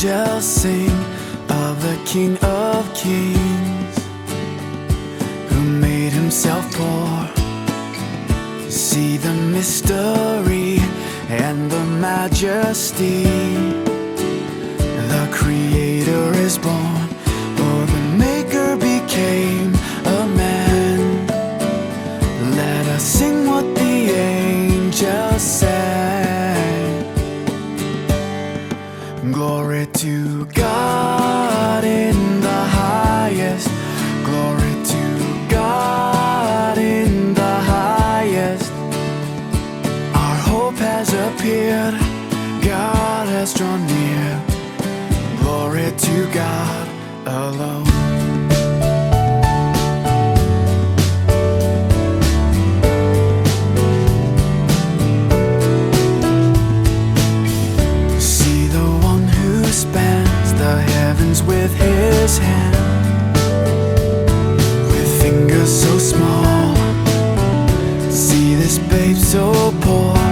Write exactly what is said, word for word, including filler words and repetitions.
angels sing of the King of Kings, who made himself poor. See the mystery and the majesty. The Creator is born, oh, the Maker became a man. Let us sing what the angels sang. Glory to God in the highest. Glory to God in the highest. Our hope has appeared, God has drawn near. Glory to God alone. With his hand, with fingers so small, see this babe so poor.